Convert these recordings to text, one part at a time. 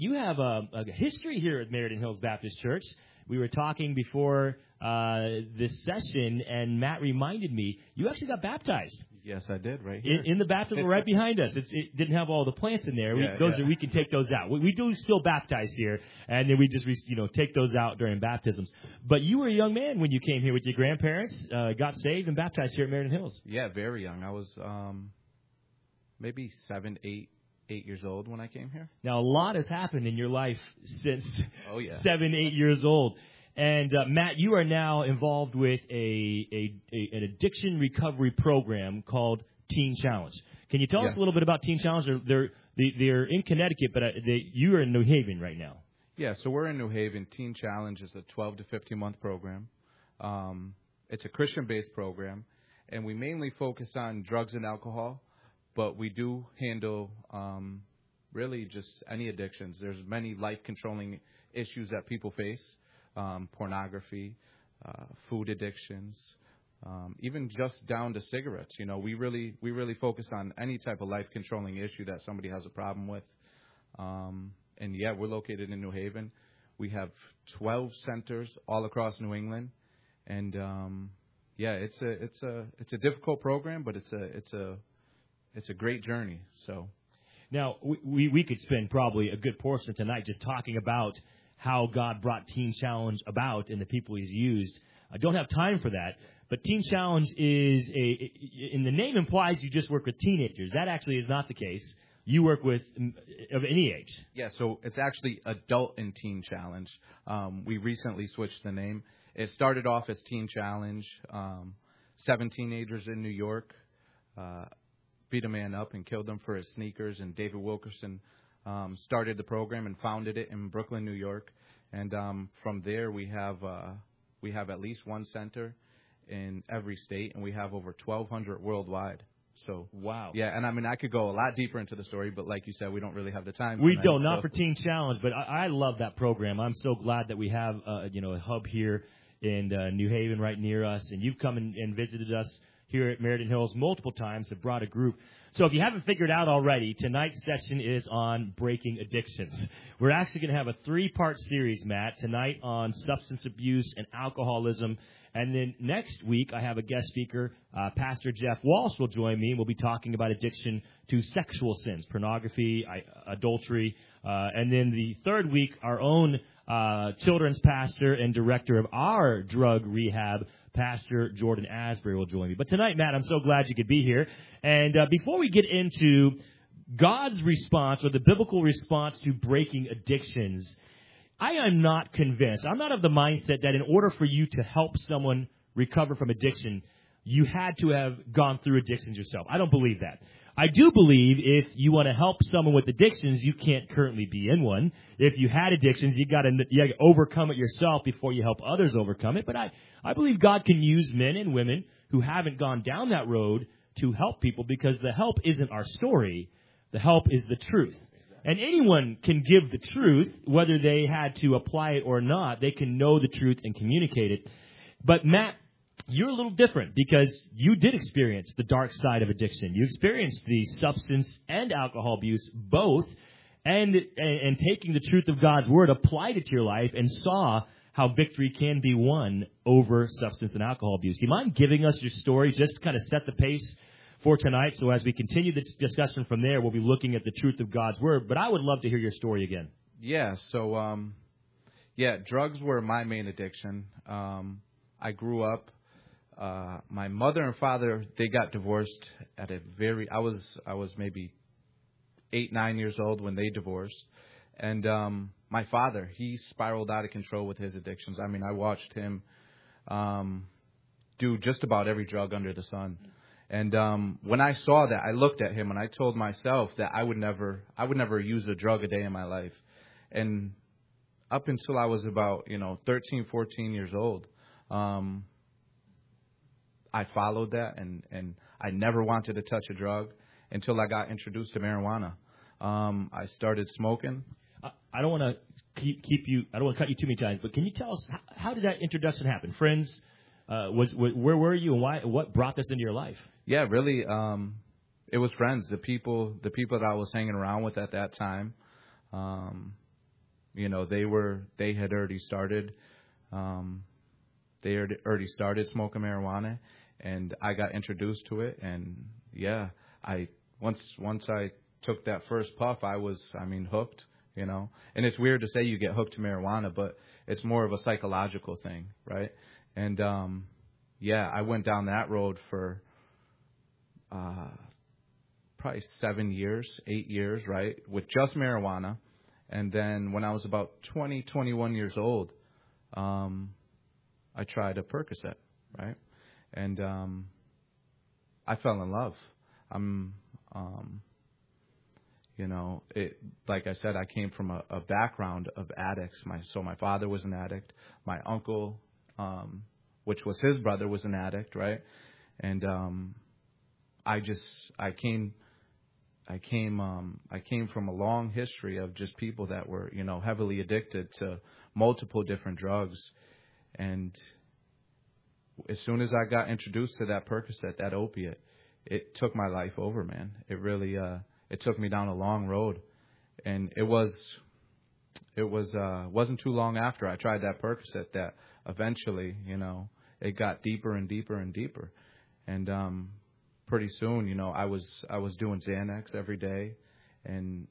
you have a history here at Meriden Hills Baptist Church. We were talking before this session, and Matt reminded me, you actually got baptized. Yes, I did, right here. In the baptismal right behind us. It didn't have all the plants in there. We can take those out. We do still baptize here, and then we just take those out during baptisms. But you were a young man when you came here with your grandparents, got saved and baptized here at Meriden Hills. Yeah, very young. I was maybe 7, 8 years old when I came here. Now, a lot has happened in your life since 7, 8 years old. And, Matt, you are now involved with an addiction recovery program called Teen Challenge. Can you tell us a little bit about Teen Challenge? They're in Connecticut, but you are in New Haven right now. Yeah, so we're in New Haven. Teen Challenge is a 12 to 15-month program. It's a Christian-based program, and we mainly focus on drugs and alcohol, but we do handle really just any addictions. There's many life-controlling issues that people face. Pornography, food addictions, even just down to cigarettes. We really focus on any type of life-controlling issue that somebody has a problem with. And we're located in New Haven. We have 12 centers all across New England, and it's a difficult program, but it's a great journey. So now we could spend probably a good portion tonight just talking about how God brought Teen Challenge about and the people He's used. I don't have time for that, but Teen Challenge in the name implies you just work with teenagers. That actually is not the case. You work with of any age. Yeah, so it's actually Adult and Teen Challenge. We recently switched the name. It started off as Teen Challenge. 7 teenagers in New York beat a man up and killed him for his sneakers, and David Wilkerson started the program and founded it in Brooklyn, New York, and from there we have at least one center in every state, and we have over 1,200 worldwide. So wow, yeah, and I could go a lot deeper into the story, but like you said, we don't really have the time. We don't, not for Teen Challenge, but I love that program. I'm so glad that we have a hub here in New Haven right near us, and you've come and visited us here at Meriden Hills multiple times, have brought a group. So if you haven't figured out already, tonight's session is on breaking addictions. We're actually going to have a 3-part series, Matt, tonight on substance abuse and alcoholism. And then next week, I have a guest speaker, Pastor Jeff Walsh will join me, and we'll be talking about addiction to sexual sins, pornography, adultery. And then the third week, our own children's pastor and director of our drug rehab, Pastor Jordan Asbury, will join me. But tonight, Matt, I'm so glad you could be here. And before we get into God's response or the biblical response to breaking addictions, I am not convinced. I'm not of the mindset that in order for you to help someone recover from addiction, you had to have gone through addictions yourself. I don't believe that. I do believe if you want to help someone with addictions, you can't currently be in one. If you had addictions, you got to overcome it yourself before you help others overcome it. But I believe God can use men and women who haven't gone down that road to help people, because the help isn't our story. The help is the truth. And anyone can give the truth, whether they had to apply it or not. They can know the truth and communicate it. But Matt, you're a little different because you did experience the dark side of addiction. You experienced the substance and alcohol abuse, both, and taking the truth of God's word, applied it to your life, and saw how victory can be won over substance and alcohol abuse. Do you mind giving us your story just to kind of set the pace for tonight? So as we continue the discussion from there, we'll be looking at the truth of God's word. But I would love to hear your story again. Yeah, so, drugs were my main addiction. I grew up. My mother and father, they got divorced at I was maybe 8, 9 years old when they divorced. And my father, he spiraled out of control with his addictions. I watched him do just about every drug under the sun. And when I saw that, I looked at him and I told myself that I would never use a drug a day in my life. And up until I was about 13, 14 years old, I followed that, and I never wanted to touch a drug until I got introduced to marijuana. I started smoking. I don't want to I don't want to cut you too many times, but can you tell us how did that introduction happen? Friends, where were you, and what brought this into your life? Yeah, really, it was friends, the people that I was hanging around with at that time. they had already started. They had already started smoking marijuana, and I got introduced to it. And yeah, once I took that first puff, I was hooked. And it's weird to say you get hooked to marijuana, but it's more of a psychological thing, right? And I went down that road for probably 7 years, 8 years, right, with just marijuana. And then when I was about 20, 21 years old, I tried a Percocet, right? And I fell in love. Like I said, I came from a background of addicts. My father was an addict. My uncle, which was his brother, was an addict, right? And I came from a long history of just people that were, heavily addicted to multiple different drugs. And as soon as I got introduced to that Percocet, that opiate, it took my life over, man. It really, it took me down a long road. And it wasn't too long after I tried that Percocet that eventually, it got deeper and deeper and deeper. And, pretty soon, I was doing Xanax every day, and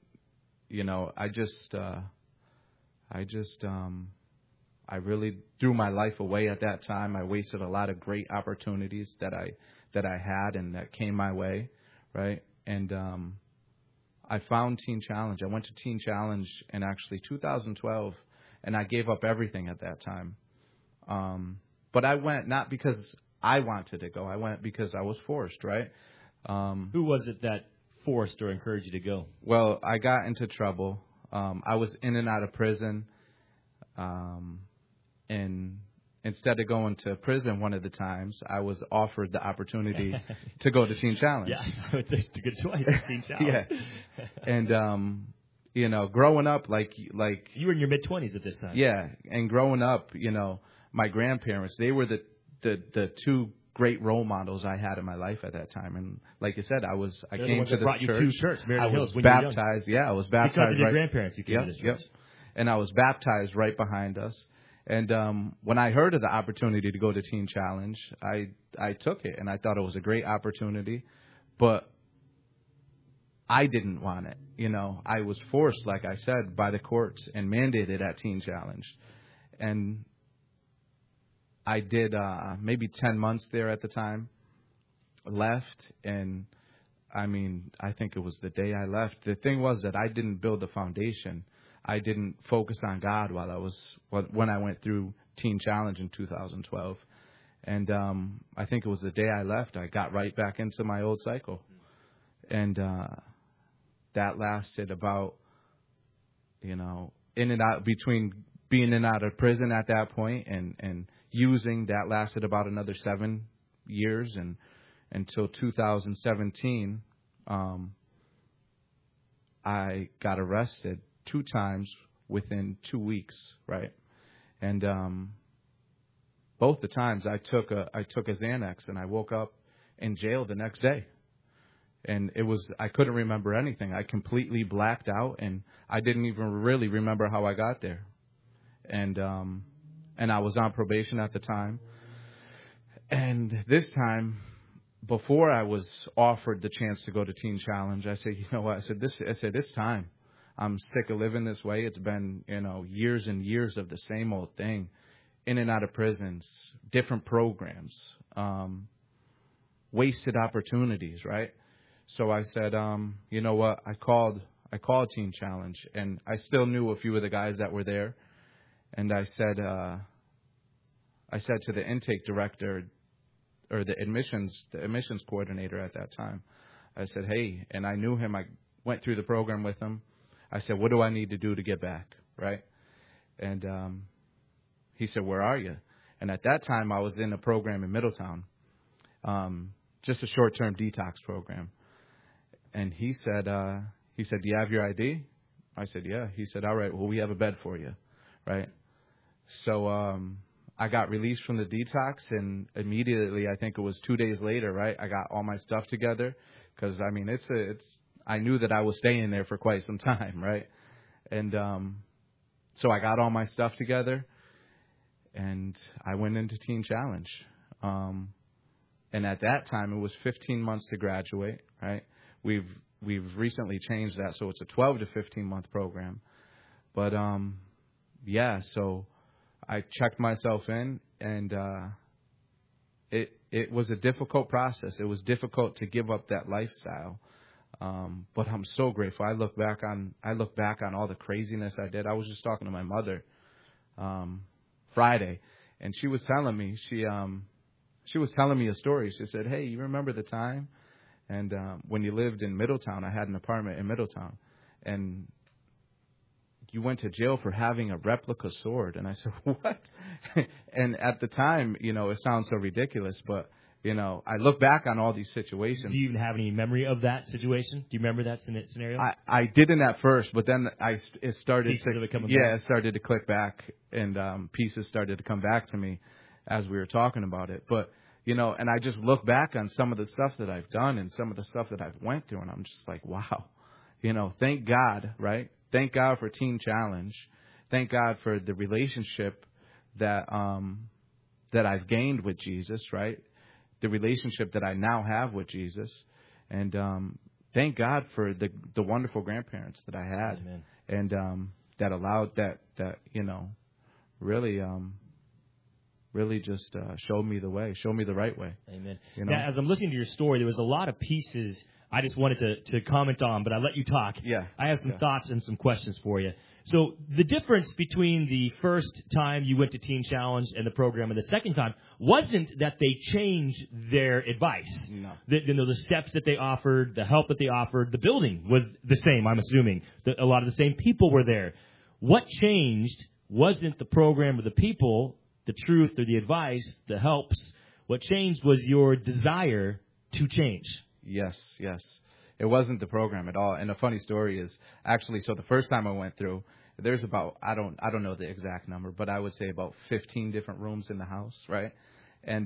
I really threw my life away at that time. I wasted a lot of great opportunities that I had and that came my way, right? And I found Teen Challenge. I went to Teen Challenge in actually 2012, and I gave up everything at that time. But I went not because I wanted to go. I went because I was forced, right? Who was it that forced or encouraged you to go? Well, I got into trouble. I was in and out of prison. And instead of going to prison one of the times, I was offered the opportunity to go to Teen Challenge. Yeah, it's a good choice, Teen Challenge. Yeah. And, growing up, like you were in your mid-20s at this time. Yeah, and growing up, my grandparents, they were the two great role models I had in my life at that time. And like you said, I came to this brought church. You to church, Meriden Hills, when baptized. You were young. Yeah, I was baptized. Because of your grandparents, you came to this church. Yep. And I was baptized right behind us. And when I heard of the opportunity to go to Teen Challenge, I took it, and I thought it was a great opportunity. But I didn't want it. I was forced, like I said, by the courts and mandated at Teen Challenge. And I did maybe 10 months there at the time, left, and I think it was the day I left. The thing was that I didn't build the foundation. I didn't focus on God when I went through Teen Challenge in 2012. And I think it was the day I left, I got right back into my old cycle. And that lasted about, in and out, between being in and out of prison at that point and using, that lasted about another 7 years, and until 2017, I got arrested 2 times within 2 weeks, right? And both the times I took a Xanax, and I woke up in jail the next day. And I couldn't remember anything. I completely blacked out, and I didn't even really remember how I got there. And I was on probation at the time. And this time, before I was offered the chance to go to Teen Challenge, I said, you know what? I said, it's time. I'm sick of living this way. It's been, years and years of the same old thing. In and out of prisons, different programs, wasted opportunities, right? So I said, you know what? I called Teen Challenge, and I still knew a few of the guys that were there. And I said to the intake director, or the admissions coordinator at that time, I said, hey, and I knew him. I went through the program with him. I said, what do I need to do to get back, right? And he said, where are you? And at that time, I was in a program in Middletown, just a short-term detox program. And he said, do you have your ID? I said, yeah. He said, all right, well, we have a bed for you, right? So I got released from the detox, and immediately, I think it was 2 days later, right, I got all my stuff together, because, I knew that I was staying there for quite some time, right? And So I got all my stuff together, and I went into Teen Challenge. And at that time, it was 15 months to graduate, right? We've recently changed that, so it's a 12 to 15-month program. But, so I checked myself in, and it was a difficult process. It was difficult to give up that lifestyle. But I'm so grateful. I look back on all the craziness I did. I was just talking to my mother Friday, and she was telling me she was telling me a story. She said, "Hey, you remember the time and when you lived in Middletown? I had an apartment in Middletown, and you went to jail for having a replica sword." And I said, "What?" And at the time, it sounds so ridiculous, but I look back on all these situations. Do you even have any memory of that situation? Do you remember that scenario? I didn't at first, but then it started Pieces of it coming back. back. It started to click back, and pieces started to come back to me as we were talking about it. But and I just look back on some of the stuff that I've done and some of the stuff that I've went through, and I'm just like, wow, thank God, right? Thank God for Teen Challenge. Thank God for the relationship that I've gained with Jesus, right? The relationship that I now have with Jesus. And thank God for the wonderful grandparents that I had. Amen. And that allowed that really just showed me the way, showed me the right way. Amen. Now, as I'm listening to your story, there was a lot of pieces I just wanted to comment on, but I let you talk. Yeah. I have some thoughts and some questions for you. So the difference between the first time you went to Teen Challenge and the program and the second time wasn't that they changed their advice. No. The steps that they offered, the help that they offered, the building was the same, I'm assuming. A lot of the same people were there. What changed wasn't the program or the people, the truth or the advice, the helps. What changed was your desire to change. Yes. It wasn't the program at all. And a funny story is actually, so the first time I went through, there's about, I don't know the exact number, but I would say about 15 different rooms in the house, right? And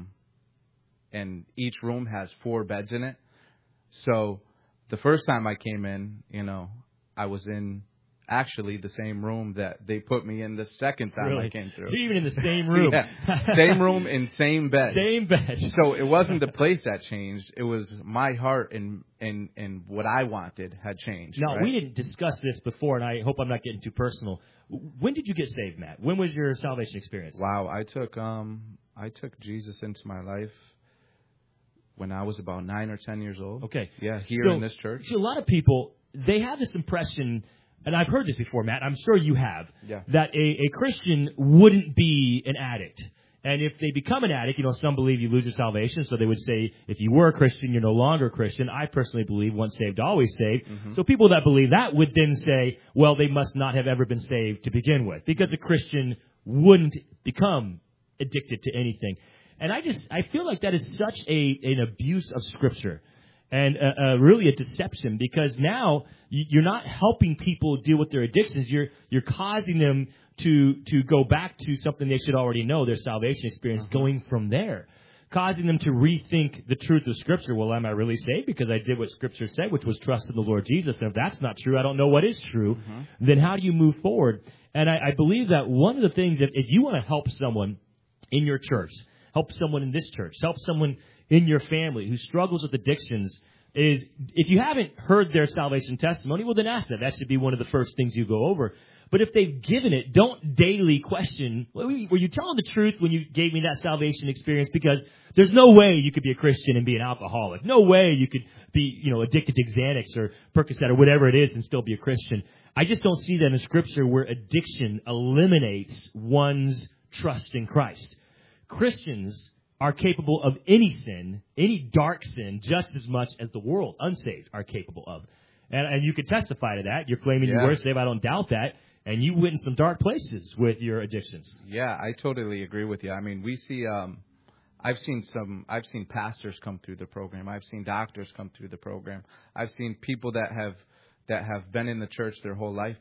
each room has 4 beds in it. So the first time I came in, I was in actually the same room that they put me in the second time Really? I came through. So you're even in the same room. Yeah. Same room and same bed. Same bed. So it wasn't the place that changed. It was my heart and what I wanted had changed. Now, right? we didn't discuss this before, and I hope I'm not getting too personal. When did you get saved, Matt? When was your salvation experience? Wow, I took Jesus into my life when I was about 9 or 10 years old. Okay. Yeah, here in this church. So a lot of people, they have this impression, and I've heard this before, Matt, I'm sure you have, that a Christian wouldn't be an addict. And if they become an addict, some believe you lose your salvation, so they would say, if you were a Christian, you're no longer a Christian. I personally believe once saved, always saved. Mm-hmm. So people that believe that would then say, well, they must not have ever been saved to begin with, because a Christian wouldn't become addicted to anything. And I feel like that is such an abuse of Scripture. And really a deception, because now you're not helping people deal with their addictions. You're causing them to go back to something they should already know, their salvation experience, going from there. Causing them to rethink the truth of Scripture. Well, am I really saved because I did what Scripture said, which was trust in the Lord Jesus? And if that's not true, I don't know what is true. Then how do you move forward? And I believe that one of the things, if you want to help someone in your church, help someone in this church, help someone in your family who struggles with addictions, is if you haven't heard their salvation testimony, well, then ask that. That should be one of the first things you go over. But if they've given it, don't daily question, were you telling the truth when you gave me that salvation experience? Because there's no way you could be a Christian and be an alcoholic. No way you could be, addicted to Xanax or Percocet or whatever it is and still be a Christian. I just don't see that in Scripture where addiction eliminates one's trust in Christ. Christians are capable of any sin, any dark sin, just as much as the world, unsaved, are capable of. And you could testify to that. You're claiming you were saved. I don't doubt that. And you went in some dark places with your addictions. Yeah, I totally agree with you. I mean, we see, I've seen pastors come through the program. I've seen doctors come through the program. I've seen people that have been in the church their whole life.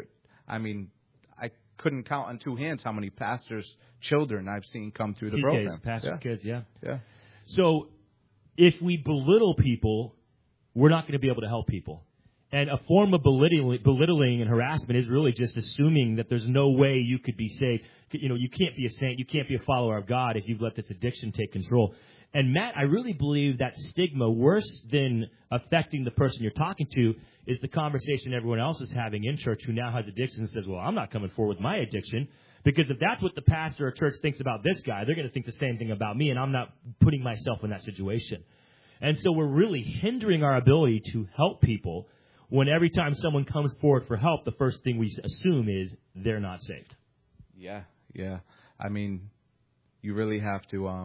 I couldn't count on 2 hands how many pastors' children I've seen come through the program. Pastors' kids, yeah. So if we belittle people, we're not going to be able to help people. And a form of belittling and harassment is really just assuming that there's no way you could be saved. You know, you can't be a saint, you can't be a follower of God if you've let this addiction take control. And Matt, I really believe that stigma, worse than affecting the person you're talking to, is the conversation everyone else is having in church who now has addiction and says, well, I'm not coming forward with my addiction. Because if that's what the pastor or church thinks about this guy, they're going to think the same thing about me, and I'm not putting myself in that situation. And so we're really hindering our ability to help people when every time someone comes forward for help, the first thing we assume is they're not saved. Yeah. I mean, you really have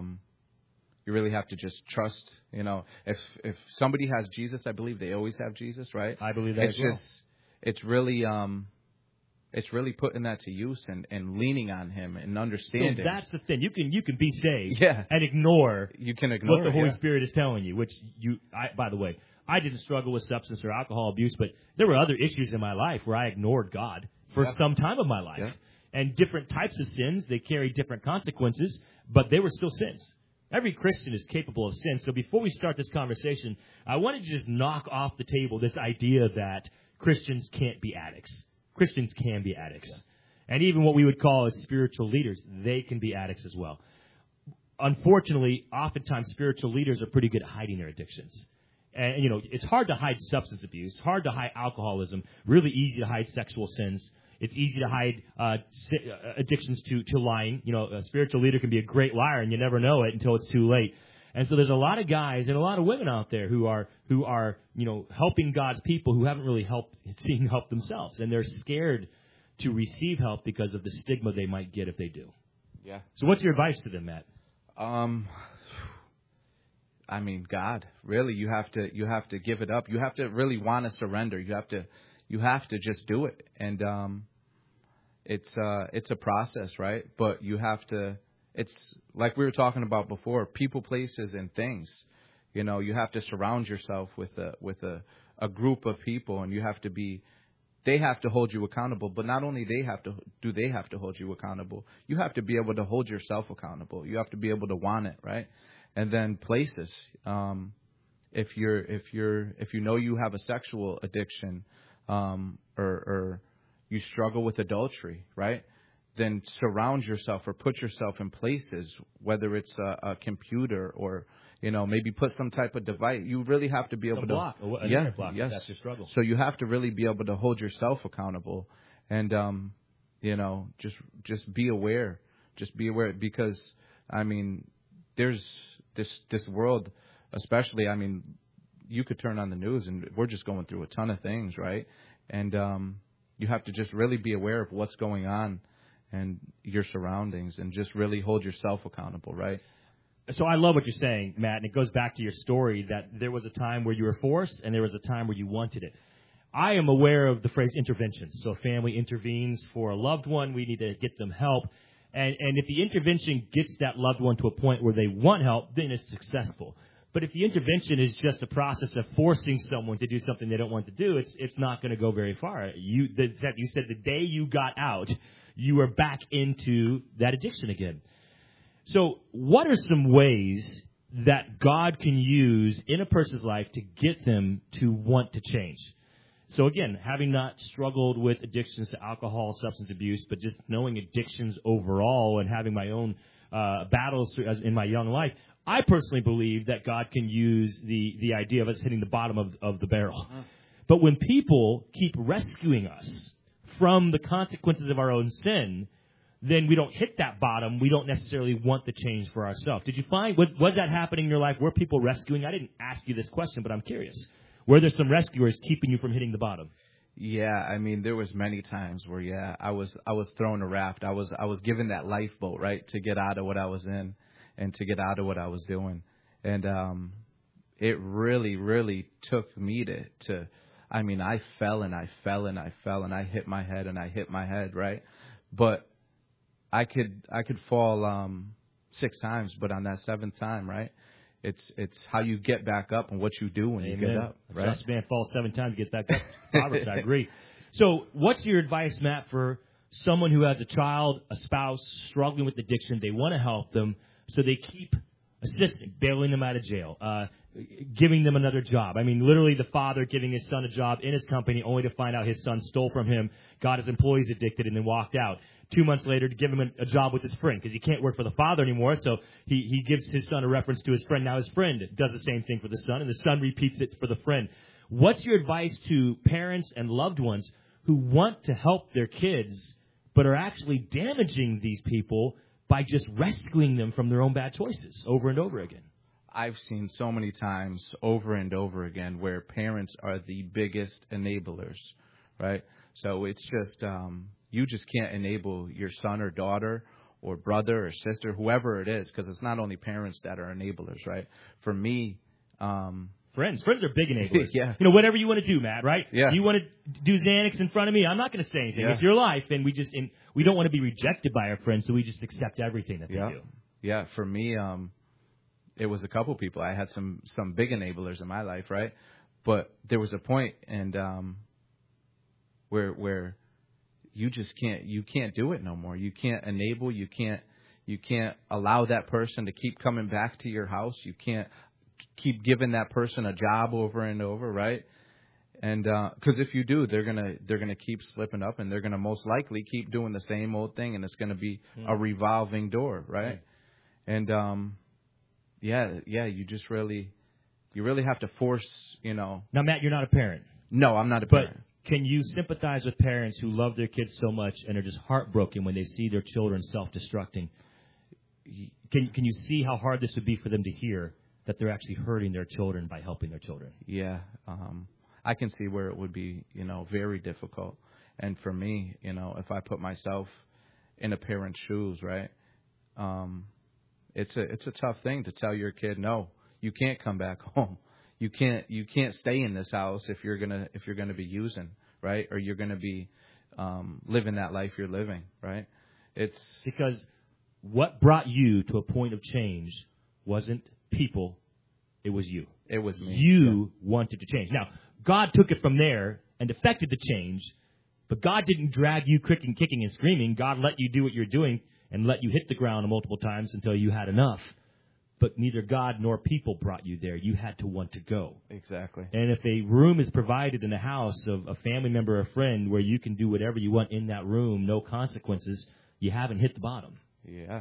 to just trust, you know, if somebody has Jesus, I believe they always have Jesus, right? I believe that as well. It's really putting that to use and leaning on him and understanding. So that's the thing. You can be saved and ignore what the Holy Spirit is telling you, which by the way, I didn't struggle with substance or alcohol abuse, but there were other issues in my life where I ignored God for some time of my life. Yeah. And different types of sins, they carry different consequences, but they were still sins. Every Christian is capable of sin. So before we start this conversation, I wanted to just knock off the table this idea that Christians can't be addicts. Christians can be addicts. Yeah. And even what we would call as spiritual leaders, they can be addicts as well. Unfortunately, oftentimes spiritual leaders are pretty good at hiding their addictions. And, you know, it's hard to hide substance abuse, hard to hide alcoholism, really easy to hide sexual sins. It's easy to hide addictions to lying. You know, a spiritual leader can be a great liar, and you never know it until it's too late. And so there's a lot of guys and a lot of women out there who are you know, helping God's people who haven't really seen help themselves, and they're scared to receive help because of the stigma they might get if they do. Yeah. So what's your advice to them, Matt? I mean, God, really, you have to give it up. You have to really want to surrender. You have to just do it. And it's a process, right? But you have to. It's like we were talking about before, people, places, and things. You know, you have to surround yourself with a group of people, and you have to be. They have to hold you accountable, but not only they have to hold you accountable. You have to be able to hold yourself accountable. You have to be able to want it, right? And then places. If you know you have a sexual addiction, or you struggle with adultery, right? Then surround yourself or put yourself in places, whether it's a computer or, you know, maybe put some type of device. You really have to be able to block. Yes. That's your struggle. So you have to really be able to hold yourself accountable, and you know, just be aware. Just be aware, because I mean, there's this world, especially. I mean, you could turn on the news and we're just going through a ton of things, right? And you have to just really be aware of what's going on and your surroundings, and just really hold yourself accountable, right? So I love what you're saying, Matt, and it goes back to your story that there was a time where you were forced and there was a time where you wanted it. I am aware of the phrase intervention. So a family intervenes for a loved one. We need to get them help. And if the intervention gets that loved one to a point where they want help, then it's successful. But if the intervention is just a process of forcing someone to do something they don't want to do, it's not going to go very far. You said the day you got out, you were back into that addiction again. So what are some ways that God can use in a person's life to get them to want to change? So again, having not struggled with addictions to alcohol, substance abuse, but just knowing addictions overall and having my own battles in my young life, I personally believe that God can use the idea of us hitting the bottom of the barrel. But when people keep rescuing us from the consequences of our own sin, then we don't hit that bottom. We don't necessarily want the change for ourselves. Did you find, was that happening in your life? Were people rescuing? I didn't ask you this question, but I'm curious. Were there some rescuers keeping you from hitting the bottom? Yeah, I mean, there was many times where, I was thrown a raft. I was given that lifeboat, right, to get out of what I was in and to get out of what I was doing. And it really, really took me to I mean, I fell and I fell and I fell and I hit my head and I hit my head, right? But I could fall 6 times, but on that 7th time, right? It's how you get back up and what you do when you get up, right? Just man falls 7 times, gets back up. Proverbs, I agree. So what's your advice, Matt, for someone who has a child, a spouse struggling with addiction? They want to help them, so they keep assisting, bailing them out of jail, giving them another job. I mean, literally the father giving his son a job in his company only to find out his son stole from him, got his employees addicted, and then walked out. 2 months later to give him a job with his friend because he can't work for the father anymore, so he gives his son a reference to his friend. Now his friend does the same thing for the son, and the son repeats it for the friend. What's your advice to parents and loved ones who want to help their kids but are actually damaging these people by just rescuing them from their own bad choices over and over again? I've seen so many times over and over again where parents are the biggest enablers, right? So it's just, you just can't enable your son or daughter or brother or sister, whoever it is, because it's not only parents that are enablers, right? For me, Friends are big enablers. Yeah. You know, whatever you want to do, Matt, right? Yeah. You want to do Xanax in front of me? I'm not going to say anything. Yeah. It's your life, and we don't want to be rejected by our friends, so we just accept everything that they do. Yeah, for me, it was a couple people. I had some big enablers in my life, right? But there was a point and where you just can't do it no more. You can't enable, you can't allow that person to keep coming back to your house. You can't keep giving that person a job over and over, right? And because if you do, they're gonna keep slipping up, and they're gonna most likely keep doing the same old thing, and it's gonna be a revolving door, right? And you really have to force, you know. Now, Matt, you're not a parent. No, I'm not a But parent. can you sympathize with parents who love their kids so much and are just heartbroken when they see their children self-destructing? Can you see how hard this would be for them to hear that they're actually hurting their children by helping their children? Yeah, I can see where it would be, you know, very difficult. And for me, you know, if I put myself in a parent's shoes, right, it's a tough thing to tell your kid, no, you can't come back home. You can't stay in this house if you're gonna be using, right, or you're gonna be living that life you're living, right? It's because what brought you to a point of change wasn't people, it was you. It was me. You wanted to change. Now, God took it from there and effected the change, but God didn't drag you kicking and screaming. God let you do what you're doing and let you hit the ground multiple times until you had enough. But neither God nor people brought you there. You had to want to go. Exactly. And if a room is provided in the house of a family member or a friend where you can do whatever you want in that room, no consequences, you haven't hit the bottom. Yeah.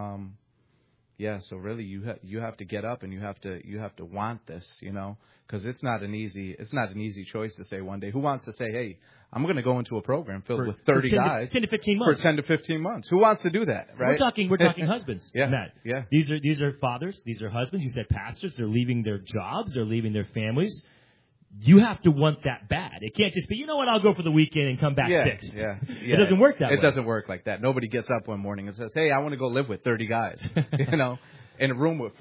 Yeah. So really, you have to get up and you have to want this, you know, because it's not an easy choice to say one day. Who wants to say, hey, I'm going to go into a program filled with 30 guys 10 to 15 months. for 10 to 15 months? Who wants to do that? Right. We're talking husbands. Yeah. Matt. Yeah. These are fathers. These are husbands. You said pastors. They're leaving their jobs. They're leaving their families. You have to want that bad. It can't just be, you know what, I'll go for the weekend and come back fixed. Yeah. It doesn't work that way. It doesn't work like that. Nobody gets up one morning and says, hey, I want to go live with 30 guys, you know, in a room with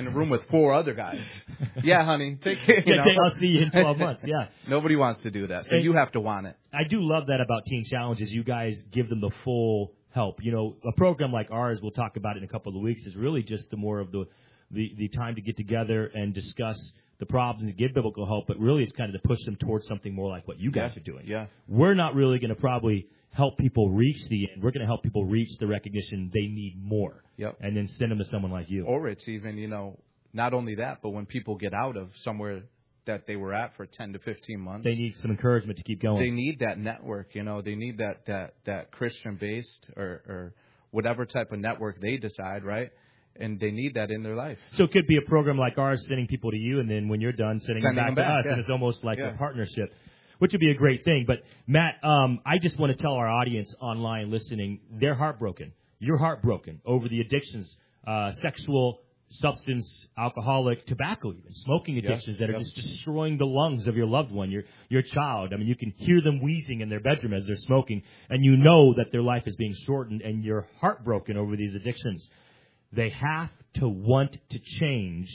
four other guys. Yeah, honey. I'll see you in 12 months. Yeah. Nobody wants to do that. So you have to want it. I do love that about Teen Challenges. You guys give them the full help. You know, a program like ours, we'll talk about it in a couple of weeks, is really just the more of the time to get together and discuss the problems and give biblical help, but really it's kind of to push them towards something more like what you guys are doing. Yeah. We're not really going to probably help people reach the end. We're going to help people reach the recognition they need more. Yep. And then send them to someone like you. Or it's even, you know, not only that, but when people get out of somewhere that they were at for 10 to 15 months, they need some encouragement to keep going. They need that network, you know, they need that Christian-based or whatever type of network they decide, right? And they need that in their life. So it could be a program like ours, sending people to you, and then when you're done, sending them back to us. Yeah. And it's almost like a partnership, which would be a great thing. But, Matt, I just want to tell our audience online listening, they're heartbroken. You're heartbroken over the addictions, sexual, substance, alcoholic, tobacco even, smoking addictions that are just destroying the lungs of your loved one, your child. I mean, you can hear them wheezing in their bedroom as they're smoking, and you know that their life is being shortened, and you're heartbroken over these addictions. They have to want to change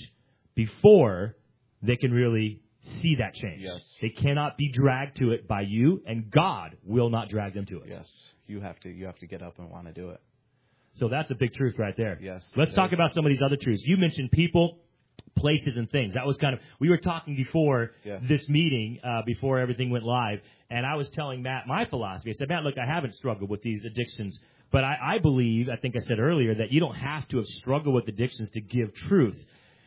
before they can really see that change. Yes. They cannot be dragged to it by you, and God will not drag them to it. Yes. You have to get up and want to do it. So that's a big truth right there. Yes. Let's talk about some of these other truths. You mentioned people, places, and things. That was we were talking before this meeting, before everything went live, and I was telling Matt my philosophy. I said, Matt, look, I haven't struggled with these addictions, but I believe, I think I said earlier, that you don't have to have struggled with addictions to give truth.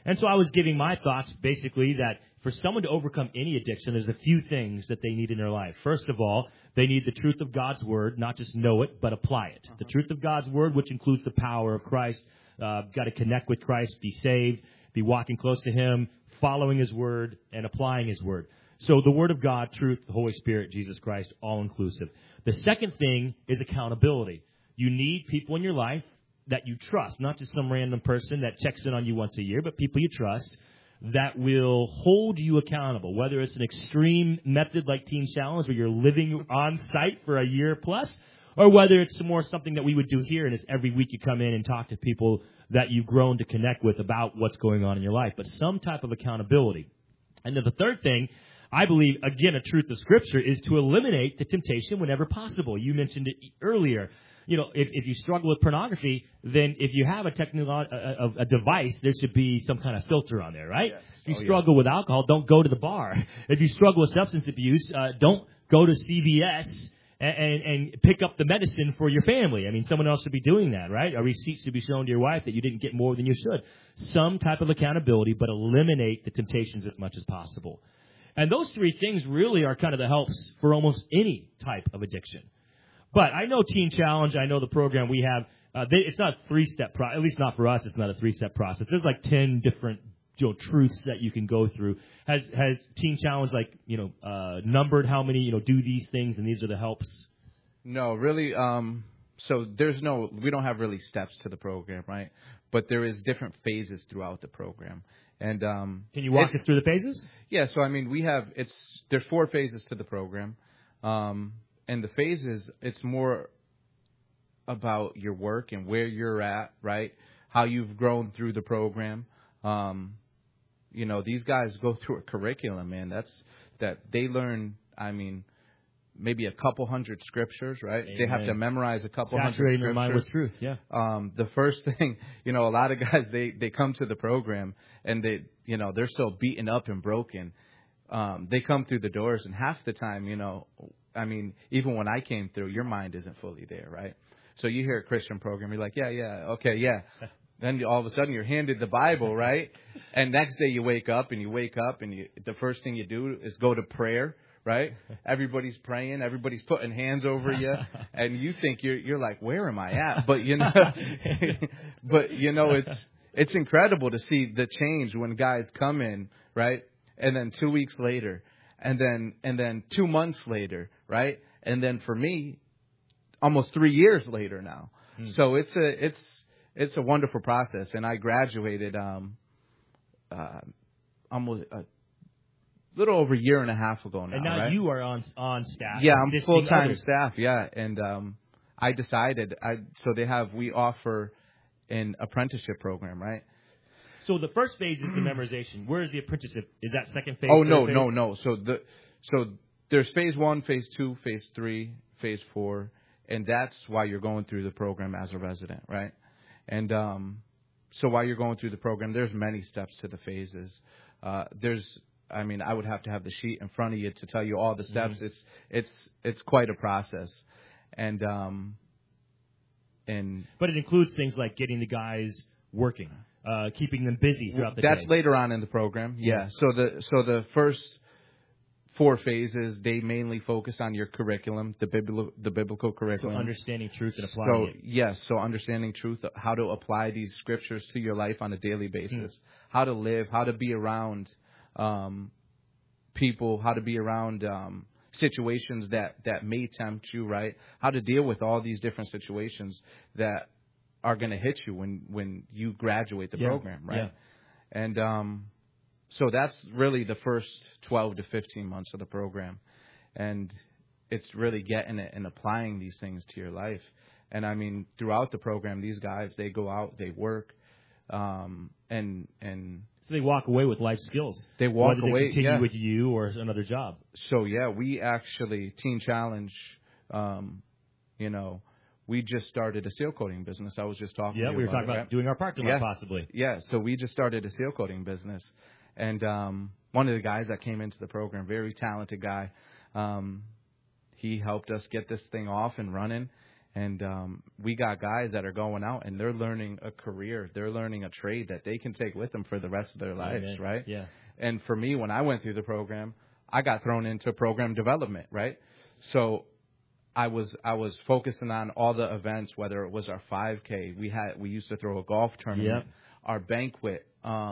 And so I was giving my thoughts basically that for someone to overcome any addiction, there's a few things that they need in their life. First of all, they need the truth of God's Word, not just know it, but apply it. The truth of God's Word, which includes the power of Christ. Got to connect with Christ, be saved, be walking close to Him, following His Word, and applying His Word. So the Word of God, truth, the Holy Spirit, Jesus Christ, all inclusive. The second thing is accountability. You need people in your life that you trust, not just some random person that checks in on you once a year, but people you trust that will hold you accountable, whether it's an extreme method like Teen Challenge where you're living on site for a year plus, or whether it's more something that we would do here, and it's every week you come in and talk to people that you've grown to connect with about what's going on in your life, but some type of accountability. And then the third thing, I believe, again, a truth of Scripture, is to eliminate the temptation whenever possible. You mentioned it earlier. You know, if you struggle with pornography, then if you have a device, there should be some kind of filter on there, right? Yes. If you struggle with alcohol, don't go to the bar. If you struggle with substance abuse, don't go to CVS and pick up the medicine for your family. I mean, someone else should be doing that, right? A receipt should be shown to your wife that you didn't get more than you should. Some type of accountability, but eliminate the temptations as much as possible. And those three things really are kind of the helps for almost any type of addiction. But I know Teen Challenge, I know the program we have, it's not a three-step process, at least not for us, it's not a three-step process. There's like 10 different truths that you can go through. Has Teen Challenge numbered how many, do these things and these are the helps? No, really, so we don't have really steps to the program, right? But there is different phases throughout the program. And can you walk us through the phases? Yeah, so I mean, there's 4 phases to the program. And the phases, it's more about your work and where you're at, right? How you've grown through the program. These guys go through a curriculum, man. That they learn, I mean, maybe a couple hundred scriptures, right? Amen. They have to memorize a couple hundred Saturating scriptures. their mind with truth, yeah. The first thing, a lot of guys, they come to the program and they're so beaten up and broken. They come through the doors and half the time, I mean, even when I came through, your mind isn't fully there, right? So you hear a Christian program, you're like, yeah, okay, yeah. Then all of a sudden you're handed the Bible, right? And next day you wake up and the first thing you do is go to prayer, right? Everybody's praying, everybody's putting hands over you, and you think you're like, where am I at? But it's incredible to see the change when guys come in, right? And then 2 weeks later, and then 2 months later, right? And then for me, almost 3 years later now. So it's a wonderful process. And I graduated almost a little over a year and a half ago now. And now right? you are on staff. Yeah, I'm full-time staff. Yeah, and I decided. We offer an apprenticeship program, right? So the first phase is the memorization. Where is the apprenticeship? Is that second phase? Oh, no. So there's phase 1, phase 2, phase 3, phase 4, and that's why you're going through the program as a resident, right? And so while you're going through the program, there's many steps to the phases. I would have to have the sheet in front of you to tell you all the steps. Mm-hmm. It's quite a process, and but it includes things like getting the guys working. Keeping them busy throughout the day. That's later on in the program. Yeah. So the first 4 phases, they mainly focus on your curriculum, the biblical curriculum. So understanding truth and applying it. Yes. So understanding truth, how to apply these scriptures to your life on a daily basis, how to live, how to be around people, how to be around situations that may tempt you, right? How to deal with all these different situations that are going to hit you when you graduate the program, right? Yeah. And so that's really the first 12 to 15 months of the program. And it's really getting it and applying these things to your life. And, I mean, throughout the program, these guys, they go out, they work, and so they walk away with life skills. They walk away, whether they continue with you or another job. So, yeah, we actually, Teen Challenge, we just started a seal coating business. I was just talking to you about. Yeah, we were talking about doing our parking lot possibly. Yeah, so we just started a seal coating business. And one of the guys that came into the program, very talented guy, he helped us get this thing off and running. And we got guys that are going out and they're learning a career. They're learning a trade that they can take with them for the rest of their lives, Amen. right? Yeah. And for me, when I went through the program, I got thrown into program development, right? So I was focusing on all the events, whether it was our 5K, we used to throw a golf tournament, our banquet.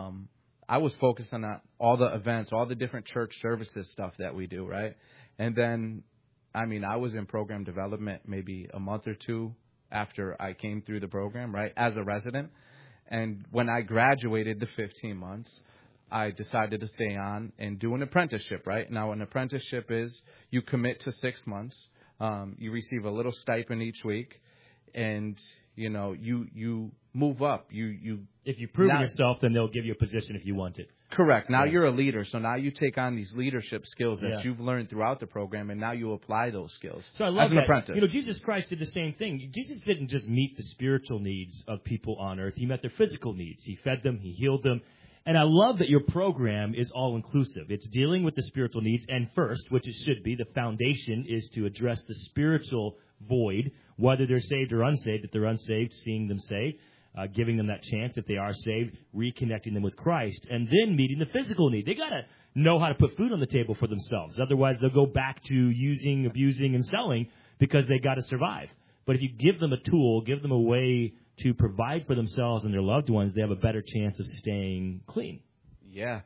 I was focusing on all the events, all the different church services stuff that we do, right? And then, I mean, I was in program development maybe a month or two after I came through the program, right, as a resident. And when I graduated the 15 months, I decided to stay on and do an apprenticeship, right? Now, an apprenticeship is you commit to 6 months. You receive a little stipend each week, and, you know, you move up. If you prove yourself, then they'll give you a position if you want it. Correct. Now you're a leader, so now you take on these leadership skills that you've learned throughout the program, and now you apply those skills so I love as an that. apprentice. You know, Jesus Christ did the same thing. Jesus didn't just meet the spiritual needs of people on earth. He met their physical needs. He fed them. He healed them. And I love that your program is all-inclusive. It's dealing with the spiritual needs, and first, which it should be, the foundation is to address the spiritual void, whether they're saved or unsaved. If they're unsaved, seeing them saved, giving them that chance. If they are saved, reconnecting them with Christ, and then meeting the physical need. They got to know how to put food on the table for themselves. Otherwise, they'll go back to using, abusing, and selling because they got to survive. But if you give them a tool, give them a way to provide for themselves and their loved ones, they have a better chance of staying clean. Yeah.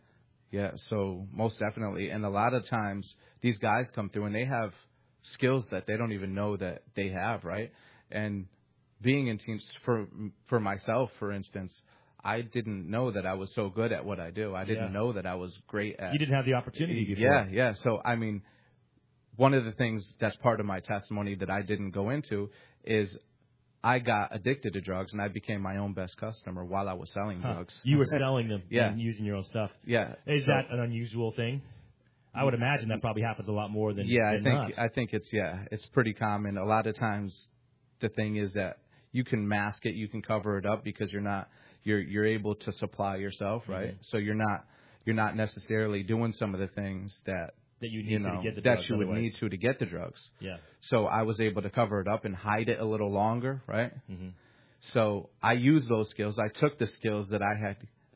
So most definitely. And a lot of times these guys come through and they have skills that they don't even know that they have, right? And being in teams, for myself, for instance, I didn't know that I was so good at what I do. I didn't know that I was great at. You didn't have the opportunity before. Yeah. So, I mean, one of the things that's part of my testimony that I didn't go into is I got addicted to drugs, and I became my own best customer while I was selling drugs. You were selling them and using your own stuff. Yeah. Is that an unusual thing? I would imagine that probably happens a lot more than I think it's pretty common. A lot of times the thing is that you can mask it, you can cover it up because you're able to supply yourself, right? Mm-hmm. So you're not necessarily doing some of the things that you need to get the drugs. That you would need to get the drugs. Yeah. So I was able to cover it up and hide it a little longer, right? Mm-hmm. So I used those skills. I took the skills that I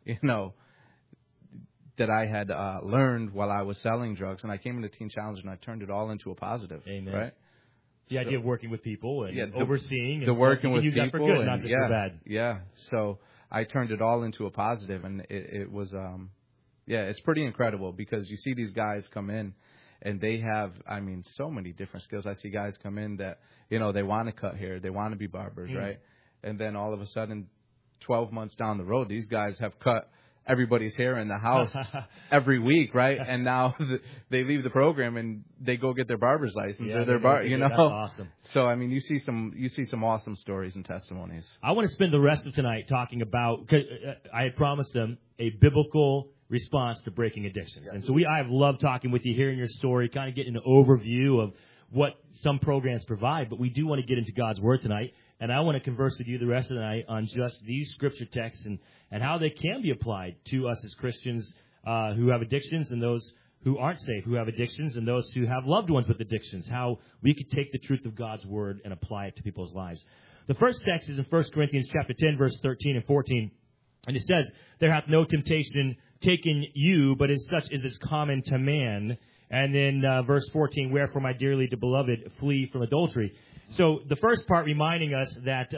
had, learned while I was selling drugs, and I came into Teen Challenge and I turned it all into a positive. Amen. Right? The idea of working with people and overseeing and working with people, that for good, not just for bad. Yeah. So I turned it all into a positive, and it was it's pretty incredible because you see these guys come in and they have, I mean, so many different skills. I see guys come in that, they want to cut hair, they want to be barbers, right? And then all of a sudden, 12 months down the road, these guys have cut everybody's hair in the house every week, right? And now they leave the program and they go get their barber's license or their That's awesome. So I mean, you see some awesome stories and testimonies. I want to spend the rest of tonight talking about. Cause I had promised them a biblical response to breaking addictions, and so I've loved talking with you, hearing your story, kind of getting an overview of what some programs provide. But we do want to get into God's Word tonight. And I want to converse with you the rest of the night on just these scripture texts and how they can be applied to us as Christians who have addictions and those who aren't saved, who have addictions, and those who have loved ones with addictions, how we could take the truth of God's Word and apply it to people's lives. The first text is in 1 Corinthians chapter 10, verse 13 and 14. And it says, "There hath no temptation taken you, but as such as is common to man." And then verse 14, "Wherefore, my dearly beloved, flee from adultery." So the first part reminding us that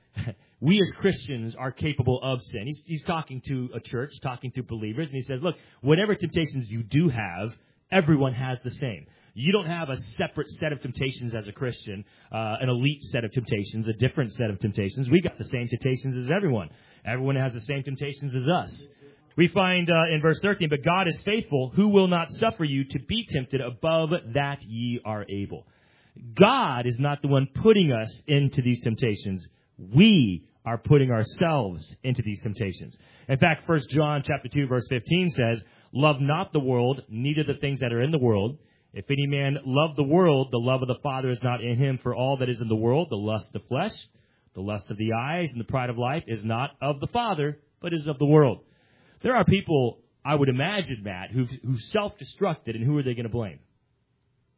we as Christians are capable of sin. He's talking to a church, talking to believers, and he says, look, whatever temptations you do have, everyone has the same. You don't have a separate set of temptations as a Christian, an elite set of temptations, a different set of temptations. We got the same temptations as everyone. Everyone has the same temptations as us. We find in verse 13, "But God is faithful, who will not suffer you to be tempted above that ye are able." God is not the one putting us into these temptations. We are putting ourselves into these temptations. In fact, 1 John chapter 2, verse 15 says, "Love not the world, neither the things that are in the world. If any man love the world, the love of the Father is not in him. For all that is in the world, the lust of the flesh, the lust of the eyes, and the pride of life, is not of the Father, but is of the world." There are people, I would imagine, Matt, who've self-destructed, and who are they going to blame?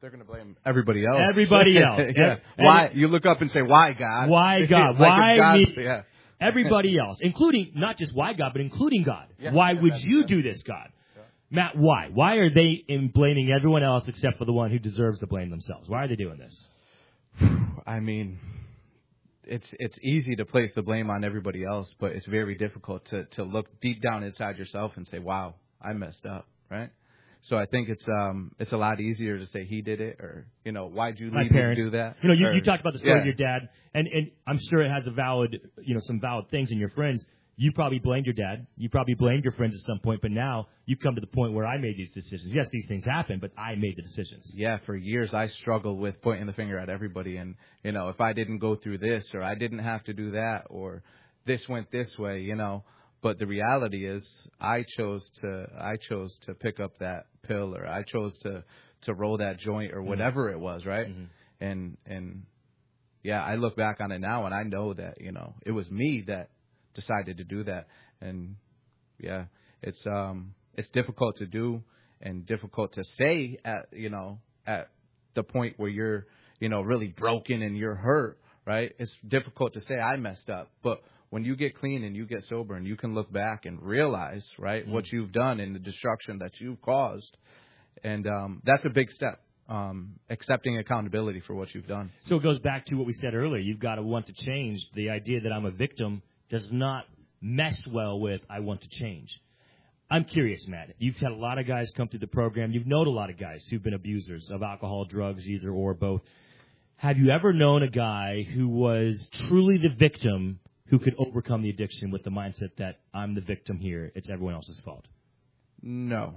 They're going to blame everybody else. Everybody else. Yeah. Why? You look up and say, why, God? Why, God? Like Why God's- me? Yeah. Everybody else, including not just why God, but including God. Yeah. Why Yeah, would that's you it. do this, God? Matt, why? Why are they blaming everyone else except for the one who deserves to blame themselves? Why are they doing this? I mean, it's easy to place the blame on everybody else, but it's very difficult to look deep down inside yourself and say, wow, I messed up, right? So I think it's a lot easier to say he did it, or, you know, why'd you My leave me to parents. do that? You know, you Or- talked about the story of Yeah. your dad, and I'm sure it has a valid, you know, some valid things in your friends. You probably blamed your dad. You probably blamed your friends at some point, but now you've come to the point where I made these decisions. Yes, these things happen, but I made the decisions. Yeah, for years I struggled with pointing the finger at everybody, and, you know, if I didn't go through this, or I didn't have to do that, or this went this way, you know. But the reality is I chose to pick up that pill, or I chose to roll that joint, or whatever it was, right? Mm-hmm. And yeah, I look back on it now and I know that, you know, it was me that decided to do that. And yeah, it's difficult to do and difficult to say at the point where you're, you know, really broken and you're hurt, right? It's difficult to say I messed up, but when you get clean and you get sober and you can look back and realize, right, what you've done and the destruction that you've caused, and that's a big step, accepting accountability for what you've done. So it goes back to what we said earlier. You've got to want to change. The idea that I'm a victim does not mesh well with I want to change. I'm curious, Matt. You've had a lot of guys come through the program. You've known a lot of guys who've been abusers of alcohol, drugs, either or both. Have you ever known a guy who was truly the victim who could overcome the addiction with the mindset that I'm the victim here, it's everyone else's fault? No.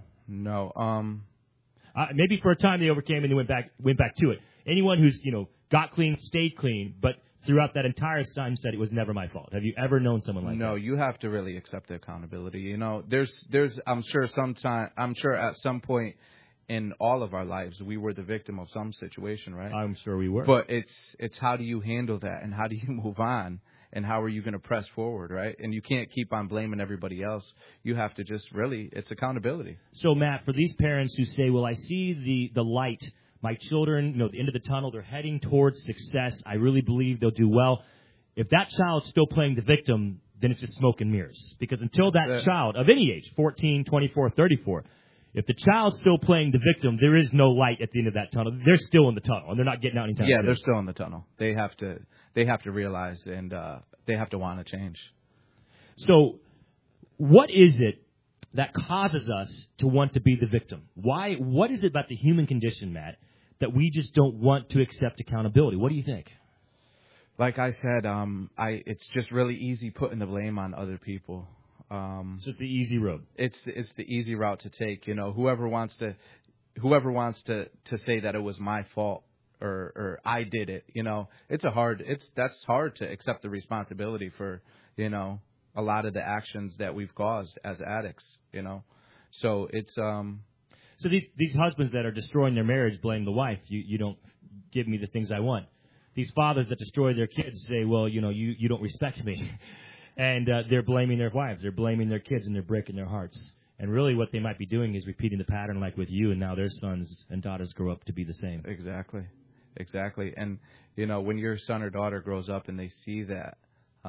Maybe for a time they overcame and they went back to it. Anyone who's, you know, got clean, stayed clean, but throughout that entire time said it was never my fault. Have you ever known someone like that? No, you have to really accept the accountability. You know, there's I'm sure at some point in all of our lives we were the victim of some situation, right? I'm sure we were. But it's how do you handle that, and how do you move on, and how are you going to press forward, right? And you can't keep on blaming everybody else. You have to just really, it's accountability. So, Matt, for these parents who say, well, I see the light, my children, you know, the end of the tunnel, they're heading towards success, I really believe they'll do well. If that child's still playing the victim, then it's just smoke and mirrors. Because until that child, of any age, 14, 24, 34, if the child's still playing the victim, there is no light at the end of that tunnel. They're still in the tunnel, and they're not getting out anytime soon. Yeah, they're still in the tunnel. They have to realize, and they have to want to change. So what is it that causes us to want to be the victim? What is it about the human condition, Matt, that we just don't want to accept accountability? What do you think? Like I said, it's just really easy putting the blame on other people. So it's the easy road. It's the easy route to take. You know, whoever wants to say that it was my fault or I did it. You know, that's hard to accept the responsibility for, you know, a lot of the actions that we've caused as addicts. You know, so it's So these husbands that are destroying their marriage blame the wife. You don't give me the things I want. These fathers that destroy their kids say, well, you know, you don't respect me. And they're blaming their wives. They're blaming their kids, and they're breaking their hearts. And really what they might be doing is repeating the pattern like with you, and now their sons and daughters grow up to be the same. Exactly. And, you know, when your son or daughter grows up and they see that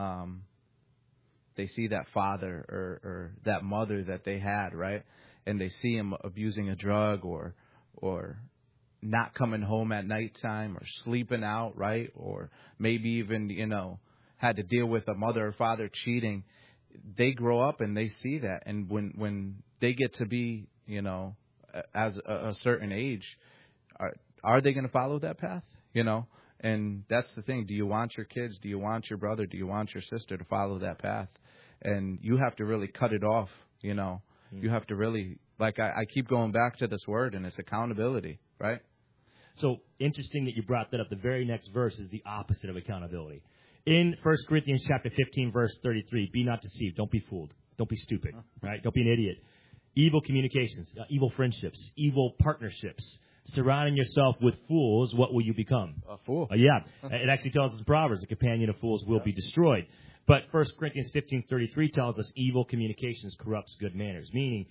father or that mother that they had, right, and they see him abusing a drug or not coming home at nighttime or sleeping out, right, or maybe even, you know, had to deal with a mother or father cheating, they grow up and they see that. And when they get to be, you know, as a certain age, are they going to follow that path? You know, and that's the thing. Do you want your kids? Do you want your brother? Do you want your sister to follow that path? And you have to really cut it off. You know, you have to really, like I keep going back to this word, and it's accountability, right? So interesting that you brought that up. The very next verse is the opposite of accountability. In 1 Corinthians chapter 15, verse 33, be not deceived. Don't be fooled. Don't be stupid, right? Don't be an idiot. Evil communications, evil friendships, evil partnerships. Surrounding yourself with fools, what will you become? A fool. Yeah. It actually tells us in Proverbs, a companion of fools will be destroyed. But 1 Corinthians 15:33 tells us evil communications corrupts good manners, meaning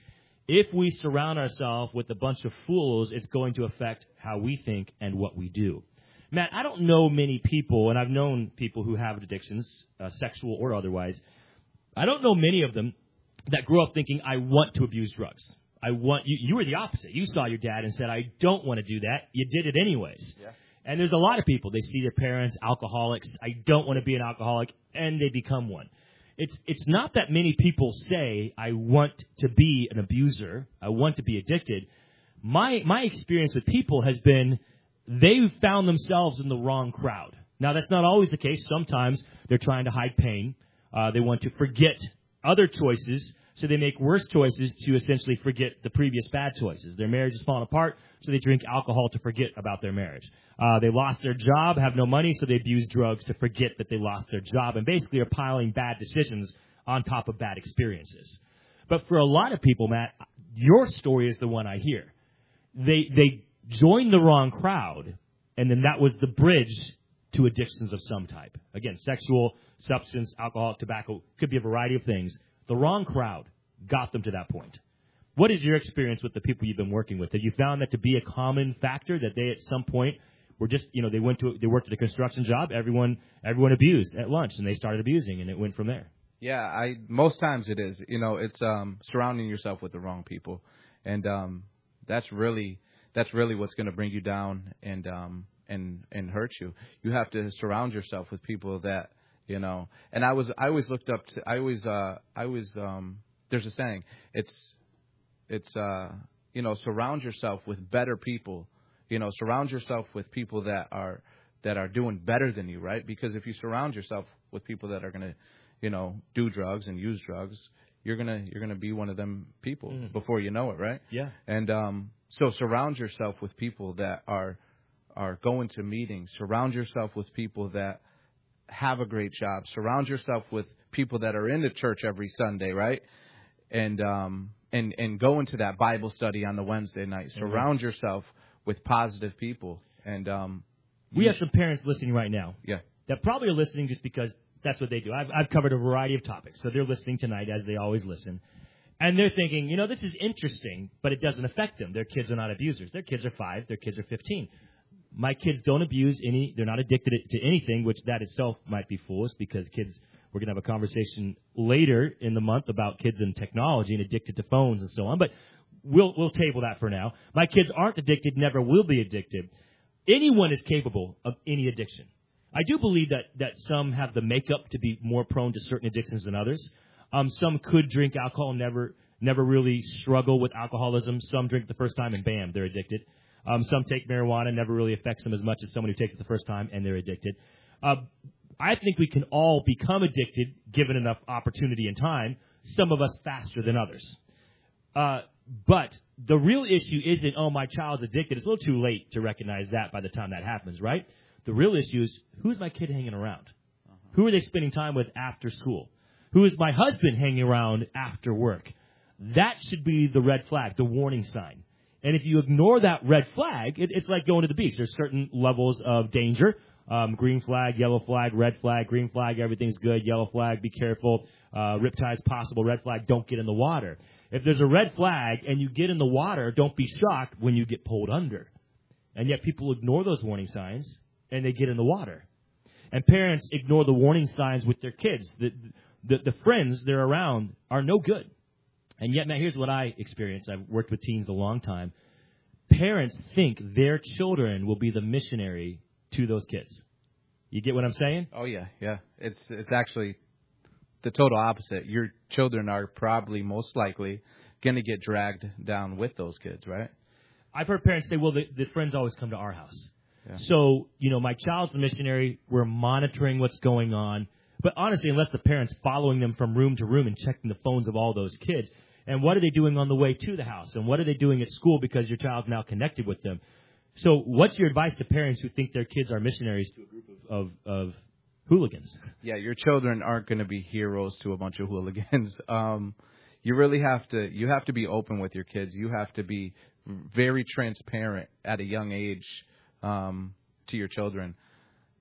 if we surround ourselves with a bunch of fools, it's going to affect how we think and what we do. Matt, I don't know many people, and I've known people who have addictions, sexual or otherwise. I don't know many of them that grew up thinking, I want to abuse drugs. You were the opposite. You saw your dad and said, I don't want to do that. You did it anyways. Yeah. And there's a lot of people, they see their parents, alcoholics. I don't want to be an alcoholic, and they become one. It's not that many people say, I want to be an abuser. I want to be addicted. My experience with people has been they've found themselves in the wrong crowd. Now, that's not always the case. Sometimes they're trying to hide pain. They want to forget other choices, so they make worse choices to essentially forget the previous bad choices. Their marriage is falling apart, so they drink alcohol to forget about their marriage. They lost their job, have no money, so they abuse drugs to forget that they lost their job, and basically are piling bad decisions on top of bad experiences. But for a lot of people, Matt, your story is the one I hear. They joined the wrong crowd, and then that was the bridge to addictions of some type. Again, sexual, substance, alcohol, tobacco, could be a variety of things. The wrong crowd got them to that point. What is your experience with the people you've been working with? Have you found that to be a common factor, that they at some point were just, they worked at a construction job, everyone abused at lunch, and they started abusing, and it went from there? Yeah, most times it is. It's surrounding yourself with the wrong people, and that's really what's going to bring you down and hurt you. You have to surround yourself with people that, and I always looked up to, there's a saying, it's surround yourself with better people, surround yourself with people that are doing better than you, right? Because if you surround yourself with people that are going to, do drugs and use drugs, you're going to be one of them people before you know it, right? Yeah. And so surround yourself with people that are going to meetings, surround yourself with people that have a great job, surround yourself with people that are in the church every Sunday, right? And go into that Bible study on the Wednesday night. Surround yourself with positive people. And we have some parents listening right now. Yeah. That probably are listening just because that's what they do. I've covered a variety of topics, so they're listening tonight as they always listen. And they're thinking, this is interesting, but it doesn't affect them. Their kids are not abusers. Their kids are 5. Their kids are 15. My kids don't abuse any. They're not addicted to anything, which that itself might be foolish because kids, we're going to have a conversation later in the month about kids and technology and addicted to phones and so on. But we'll table that for now. My kids aren't addicted, never will be addicted. Anyone is capable of any addiction. I do believe that some have the makeup to be more prone to certain addictions than others. Some could drink alcohol, never really struggle with alcoholism. Some drink the first time and bam, they're addicted. Some take marijuana, never really affects them as much as someone who takes it the first time and they're addicted. I think we can all become addicted given enough opportunity and time, some of us faster than others. But the real issue isn't, my child's addicted. It's a little too late to recognize that by the time that happens, right? The real issue is, who's my kid hanging around? Who are they spending time with after school? Who is my husband hanging around after work? That should be the red flag, the warning sign. And if you ignore that red flag, it's like going to the beach. There's certain levels of danger. Green flag, yellow flag, red flag, green flag, everything's good. Yellow flag, be careful. Riptide's possible. Red flag, don't get in the water. If there's a red flag and you get in the water, don't be shocked when you get pulled under. And yet people ignore those warning signs and they get in the water. And parents ignore the warning signs with their kids. The friends they're around are no good. And yet, Matt, here's what I experienced. I've worked with teens a long time. Parents think their children will be the missionary to those kids. You get what I'm saying? Oh, yeah. It's actually the total opposite. Your children are probably most likely going to get dragged down with those kids, right? I've heard parents say, well, the friends always come to our house. Yeah. So, my child's the missionary. We're monitoring what's going on. But honestly, unless the parent's following them from room to room and checking the phones of all those kids, and what are they doing on the way to the house? And what are they doing at school because your child's now connected with them? So what's your advice to parents who think their kids are missionaries to a group of hooligans? Yeah, your children aren't going to be heroes to a bunch of hooligans. You really have to be open with your kids. You have to be very transparent at a young age to your children.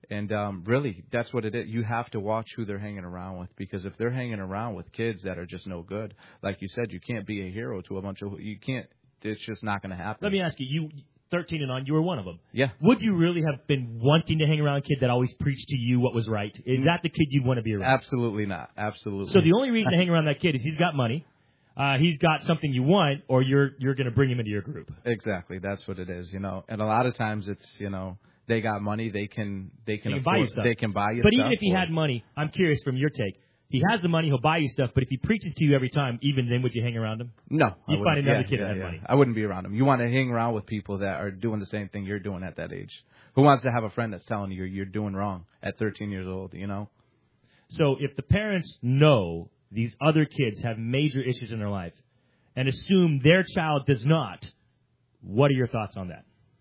And really, that's what it is. You have to watch who they're hanging around with, because if they're hanging around with kids that are just no good, like you said, you can't be a hero to a bunch of, you can't, it's just not going to happen. Let me ask you, 13 and on, you were one of them. Yeah. Would you really have been wanting to hang around a kid that always preached to you what was right? Is that the kid you'd want to be around? Absolutely not. Absolutely. So the only reason to hang around that kid is he's got money, he's got something you want, or you're going to bring him into your group. Exactly. That's what it is, And a lot of times it's, they got money, they can afford, buy you stuff. They can buy you but stuff. But even if he had money, I'm curious from your take. He has the money, he'll buy you stuff, but if he preaches to you every time, even then would you hang around him? No. You'd find another kid that had money. I wouldn't be around him. You want to hang around with people that are doing the same thing you're doing at that age. Who wants to have a friend that's telling you you're doing wrong at 13 years old, So if the parents know these other kids have major issues in their life and assume their child does not, what are your thoughts on that?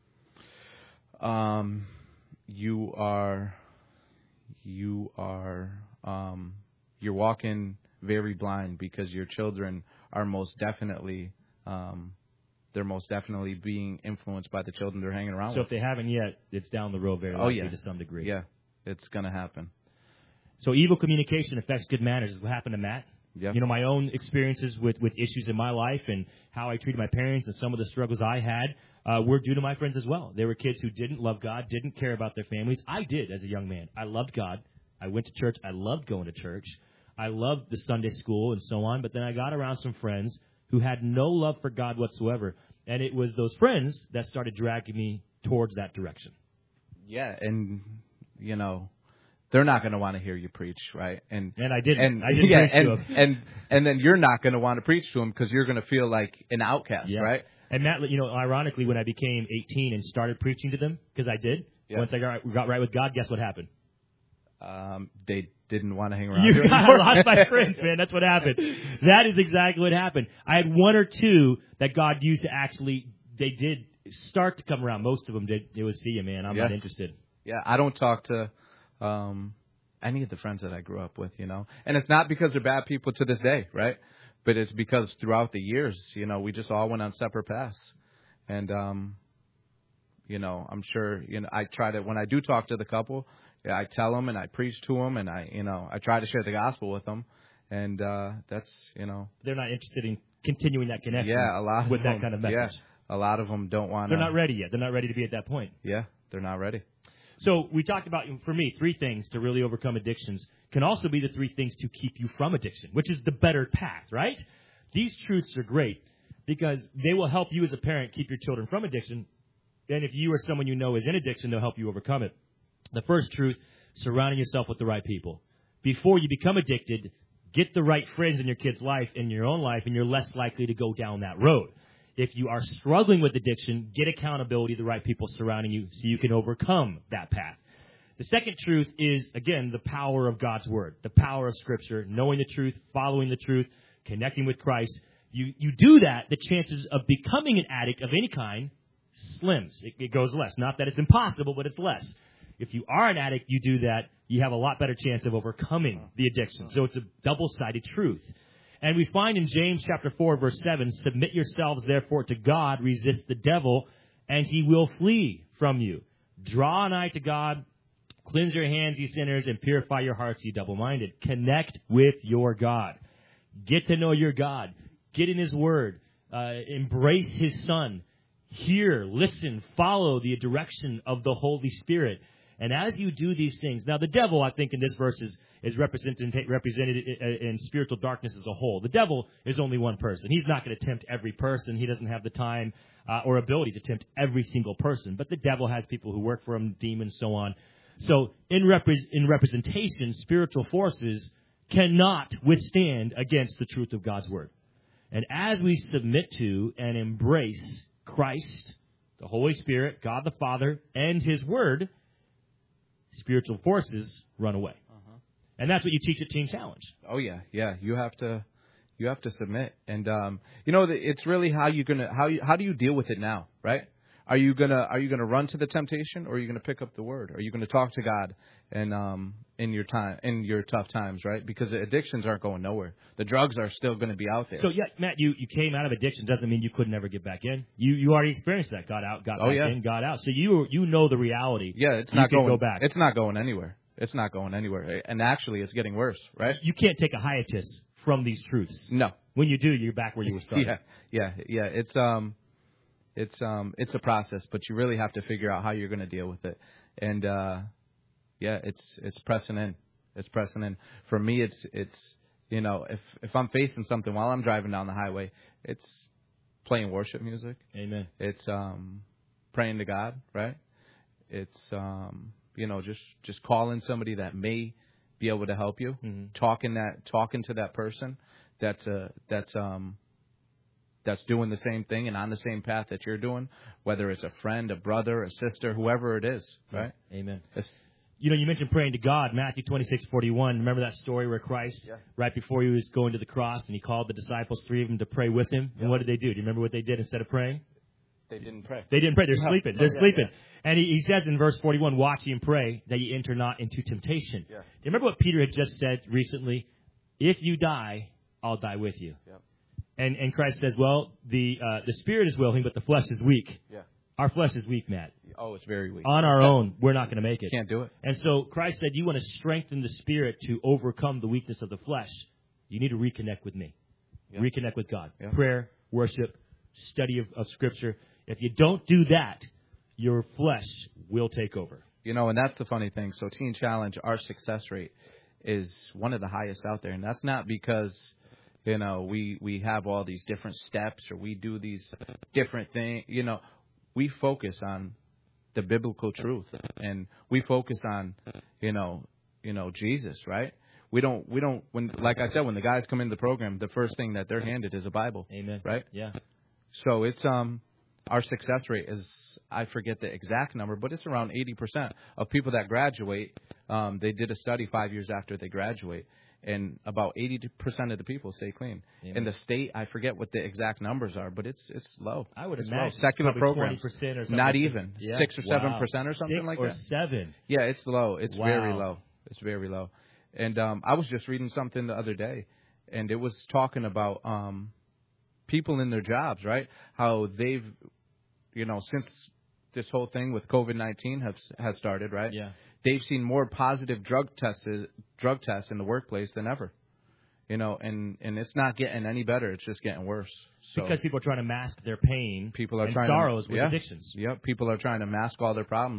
You're walking very blind, because your children are most definitely, they're most definitely being influenced by the children they're hanging around with. So if they haven't yet, it's down the road very likely to some degree. Yeah, it's going to happen. So evil communication affects good manners is what happened to Matt. Yeah. My own experiences with issues in my life and how I treated my parents and some of the struggles I had were due to my friends as well. They were kids who didn't love God, didn't care about their families. I did as a young man. I loved God. I went to church. I loved going to church. I loved the Sunday school and so on. But then I got around some friends who had no love for God whatsoever. And it was those friends that started dragging me towards that direction. Yeah, and, they're not going to want to hear you preach, right? And I didn't. I didn't preach to them. And then you're not going to want to preach to them because you're going to feel like an outcast, right? And Matt, ironically, when I became 18 and started preaching to them, because I did, once I got right with God, guess what happened? They didn't want to hang around. I lost my friends, man. That's what happened. That is exactly what happened. I had one or two that God used to actually, they did start to come around. Most of them did. It was, see you, man. I'm not interested. Yeah, I don't talk to any of the friends that I grew up with, And it's not because they're bad people to this day, right? But it's because throughout the years, we just all went on separate paths. And, I'm sure, I try to, when I do talk to the couple, I tell them and I preach to them and I try to share the gospel with them. And that's, They're not interested in continuing that connection with that kind of message. Yeah, a lot of them don't want to. They're not ready yet. They're not ready to be at that point. Yeah, they're not ready. So we talked about, for me, 3 things to really overcome addictions can also be the 3 things to keep you from addiction, which is the better path, right? These truths are great because they will help you as a parent keep your children from addiction. And if you or someone you know is in addiction, they'll help you overcome it. The first truth, surrounding yourself with the right people. Before you become addicted, get the right friends in your kid's life, in your own life, and you're less likely to go down that road. If you are struggling with addiction, get accountability, the right people surrounding you so you can overcome that path. The second truth is, again, the power of God's Word, the power of Scripture, knowing the truth, following the truth, connecting with Christ. You do that, the chances of becoming an addict of any kind slims. It goes less. Not that it's impossible, but it's less. If you are an addict, you do that, you have a lot better chance of overcoming the addiction. So it's a double-sided truth. And we find in James chapter 4, verse 7, submit yourselves therefore to God, resist the devil, and he will flee from you. Draw nigh to God, cleanse your hands, ye sinners, and purify your hearts, ye double-minded. Connect with your God. Get to know your God. Get in his word. Embrace his Son. Hear, listen, follow the direction of the Holy Spirit. And as you do these things, now the devil, I think in this verse is represented in spiritual darkness as a whole. The devil is only one person. He's not going to tempt every person. He doesn't have the time or ability to tempt every single person. But the devil has people who work for him, demons, so on. So in representation, spiritual forces cannot withstand against the truth of God's Word. And as we submit to and embrace Christ, the Holy Spirit, God the Father, and his Word, spiritual forces run away. And that's what you teach at Teen Challenge. Oh yeah. You have to submit, and it's really how do you deal with it now, right? Are you gonna run to the temptation, or are you gonna pick up the word? Are you gonna talk to God and in your tough times, right? Because the addictions aren't going nowhere. The drugs are still gonna be out there. So, yeah, Matt, you came out of addiction. Doesn't mean you could never get back in. You already experienced that. Got out, got back in, got out. So you know the reality. Yeah, it's you not going. Go back. It's not going anywhere. It's not going anywhere. And actually, it's getting worse, right? You can't take a hiatus from these truths. No. When you do, you're back where you were starting. Yeah. It's a process, but you really have to figure out how you're going to deal with it. And it's pressing in. It's pressing in. For me, it's if I'm facing something while I'm driving down the highway, it's playing worship music. Amen. It's praying to God, right? It's just calling somebody that may be able to help you. Mm-hmm. Talking to that person that's doing the same thing and on the same path that you're doing, whether it's a friend, a brother, a sister, whoever it is, right? Amen. You mentioned praying to God, Matthew 26:41. Remember that story where Christ, right before he was going to the cross, and he called the disciples, 3 of them, to pray with him? And what did they do? Do you remember what they did instead of praying? They didn't pray. They didn't pray. They're sleeping. They're sleeping. Yeah. And he says in verse 41, watch and pray that you enter not into temptation. Yeah. Do you remember what Peter had just said recently? If you die, I'll die with you. Yep. And Christ says, well, the spirit is willing, but the flesh is weak. Yeah. Our flesh is weak, Matt. Oh, it's very weak. On our own, we're not going to make it. Can't do it. And so Christ said, you want to strengthen the spirit to overcome the weakness of the flesh. You need to reconnect with me. Yeah. Reconnect with God. Yeah. Prayer, worship, study of Scripture. If you don't do that, your flesh will take over. And that's the funny thing. So Teen Challenge, our success rate is one of the highest out there. And that's not because, we have all these different steps or we do these different things. We focus on the biblical truth and we focus on, Jesus, right? We don't, like I said, when the guys come into the program, the first thing that they're handed is a Bible. Amen. Right? Yeah. So it's, our success rate is, I forget the exact number, but it's around 80% of people that graduate. They did a study 5 years after they graduate, and about 80% of the people stay clean. Amen. In the state, I forget what the exact numbers are, but it's low. I would imagine low. Secular programs, 20% or something. not even 6 or 7% or something 6 like or that. 7. Yeah, it's low. It's very Wow. low. It's very low. And I was just reading something the other day, and it was talking about people in their jobs, right? How they've, since this whole thing with COVID-19 has started, right? Yeah. They've seen more positive drug tests in the workplace than ever. And it's not getting any better. It's just getting worse. So because people are trying to mask their pain and trying sorrows with addictions. Yep. People are trying to mask all their problems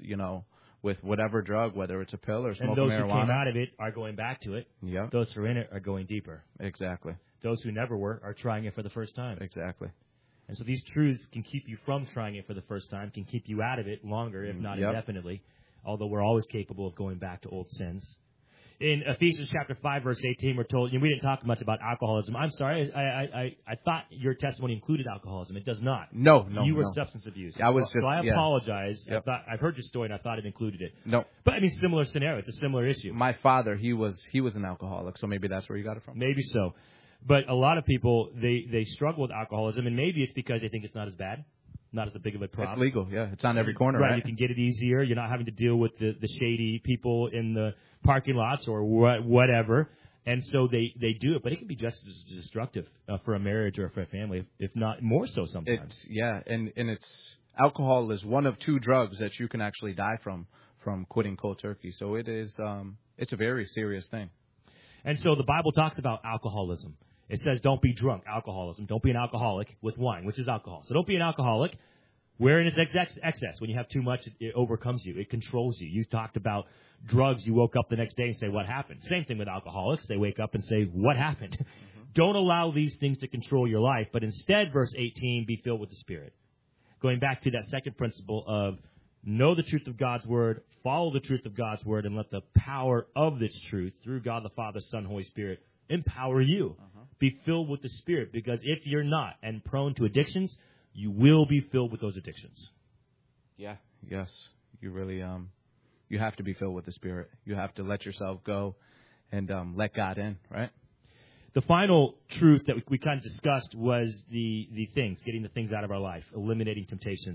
with whatever drug, whether it's a pill or smoking marijuana. And those who came out of it are going back to it. Yep. Those who are in it are going deeper. Exactly. Those who never were are trying it for the first time. Exactly. And so these truths can keep you from trying it for the first time, can keep you out of it longer, if not indefinitely, although we're always capable of going back to old sins. In Ephesians chapter 5, verse 18, we're told, we didn't talk much about alcoholism. I'm sorry, I thought your testimony included alcoholism. It does not. No. You were substance abuse. I was so I apologize. Yep. I've heard your story, and I thought it included it. No. But, similar scenario. It's a similar issue. My father, he was an alcoholic, so maybe that's where you got it from. Maybe so. But a lot of people, they struggle with alcoholism, and maybe it's because they think it's not as bad, not as big of a problem. It's legal, yeah. It's on every corner, right? You can get it easier. You're not having to deal with the shady people in the parking lots or whatever. And so they do it, but it can be just as destructive for a marriage or for a family, if not more so sometimes. And alcohol is one of 2 drugs that you can actually die from quitting cold turkey. So it is, it's a very serious thing. And so the Bible talks about alcoholism. It says don't be drunk, alcoholism. Don't be an alcoholic with wine, which is alcohol. So don't be an alcoholic wherein it's excess. When you have too much, it overcomes you. It controls you. You talked about drugs. You woke up the next day and say, what happened? Same thing with alcoholics. They wake up and say, what happened? Mm-hmm. Don't allow these things to control your life, but instead, verse 18, be filled with the Spirit. Going back to that second principle of know the truth of God's Word, follow the truth of God's Word, and let the power of this truth through God the Father, Son, Holy Spirit empower you. Be filled with the Spirit, because if you're not and prone to addictions, you will be filled with those addictions. Yeah. Yes. You really you have to be filled with the Spirit. You have to let yourself go and let God in, right? The final truth that we kind of discussed was the things, getting the things out of our life, eliminating temptations.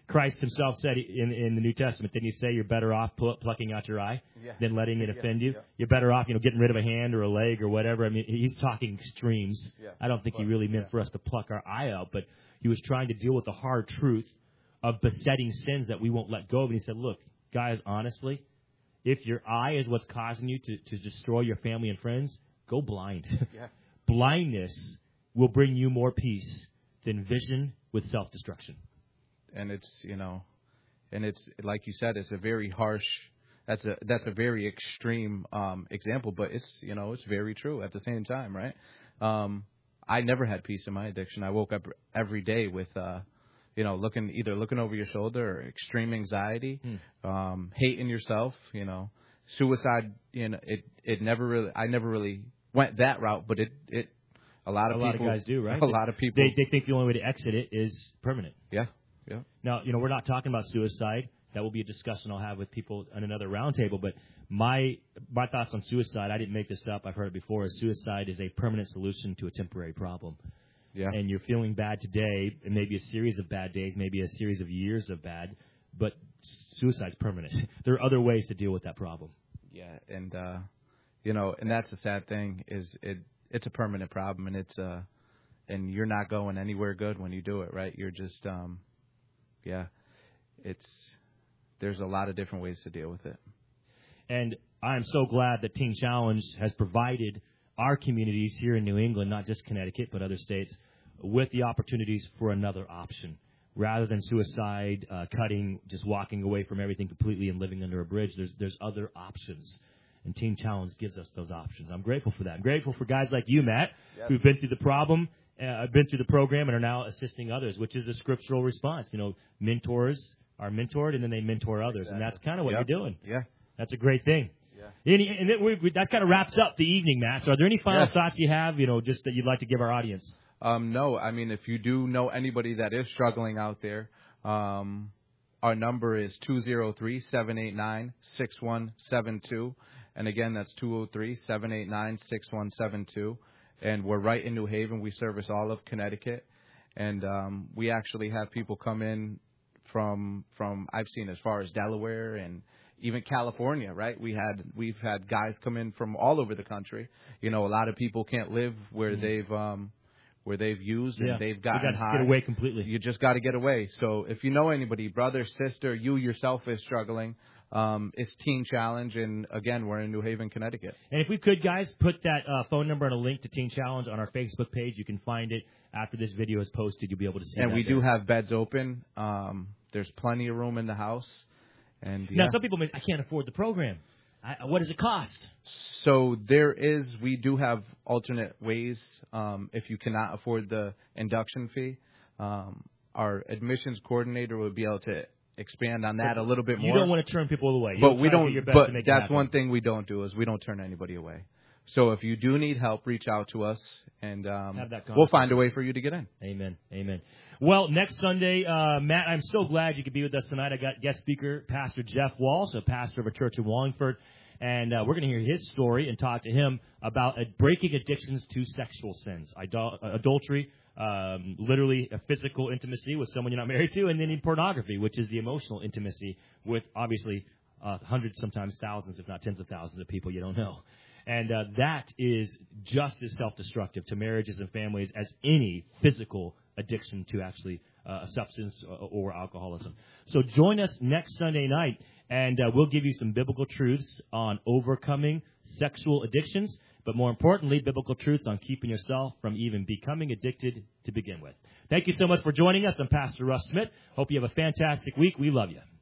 Christ himself said in the New Testament, didn't he say you're better off plucking out your eye than letting it offend you? You're better off, getting rid of a hand or a leg or whatever. I mean, he's talking extremes. I don't think he really meant for us to pluck our eye out, but he was trying to deal with the hard truth of besetting sins that we won't let go of. And he said, look, guys, honestly, if your eye is what's causing you to destroy your family and friends, go blind. Blindness will bring you more peace than vision with self-destruction. And it's, and it's like you said, it's a very harsh, that's a very extreme example, but it's, it's very true at the same time, right? I never had peace in my addiction. I woke up every day with, looking over your shoulder, or extreme anxiety, hating yourself, suicide. I never really went that route, but a lot of guys do, right? A lot of people they think the only way to exit it is permanent. Yeah. Now, we're not talking about suicide. That will be a discussion I'll have with people on another roundtable. But my thoughts on suicide, I didn't make this up. I've heard it before. Is suicide is a permanent solution to a temporary problem. Yeah. And you're feeling bad today, and maybe a series of bad days, maybe a series of years of bad, but suicide's permanent. There are other ways to deal with that problem. Yeah, and and that's the sad thing is it's a permanent problem, and it's and you're not going anywhere good when you do it, right? You're just there's a lot of different ways to deal with it. And I'm so glad that Teen Challenge has provided our communities here in New England, not just Connecticut, but other states, with the opportunities for another option. Rather than suicide, cutting, just walking away from everything completely and living under a bridge, there's other options. And Teen Challenge gives us those options. I'm grateful for that. I'm grateful for guys like you, Matt, who've been through the problem, been through the program, and are now assisting others, which is a scriptural response. Mentors are mentored, and then they mentor others. Exactly. And that's kind of what you're doing. Yeah. That's a great thing. Yeah. And that kind of wraps up the evening, Matt. So are there any final thoughts you have, just that you'd like to give our audience? No. I mean, if you do know anybody that is struggling out there, our number is 203-789-6172. And again, that's 203-789-6172. And we're right in New Haven. We service all of Connecticut. And we actually have people come in from I've seen as far as Delaware and even California, right? We've had guys come in from all over the country. A lot of people can't live where they've used and they've gotten high. Get away completely. You just got to get away. So if you know anybody, brother, sister, you yourself is struggling, it's Teen Challenge, and again, we're in New Haven, Connecticut. And if we could, guys, put that phone number and a link to Teen Challenge on our Facebook page. You can find it after this video is posted. You'll be able to see it. And we do have beds open. There's plenty of room in the house. And now, some people may, I can't afford the program. What does it cost? So we do have alternate ways. If you cannot afford the induction fee, our admissions coordinator will be able to expand on that a little bit more. You don't want to turn people away. But we don't. But that's one thing we don't do is we don't turn anybody away. So if you do need help, reach out to us, and we'll find a way for you to get in. Amen. Amen. Well, next Sunday, Matt, I'm so glad you could be with us tonight. I got guest speaker, Pastor Jeff Walsh, a pastor of a church in Wallingford, and we're going to hear his story and talk to him about breaking addictions to sexual sins, adultery, literally a physical intimacy with someone you're not married to, and then in pornography, which is the emotional intimacy with, obviously, hundreds, sometimes thousands, if not tens of thousands of people you don't know. And that is just as self-destructive to marriages and families as any physical addiction to actually a substance or alcoholism. So join us next Sunday night, and we'll give you some biblical truths on overcoming sexual addictions, but more importantly, biblical truths on keeping yourself from even becoming addicted to begin with. Thank you so much for joining us. I'm Pastor Russ Smith. Hope you have a fantastic week. We love you.